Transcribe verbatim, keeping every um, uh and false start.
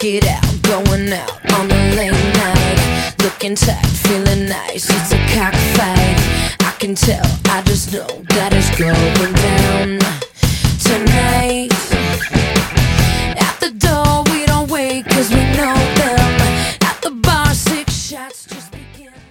Check it out, going out on a late night, looking tight, feeling nice. It's a cockfight. I can tell, I just know that it's going down tonight.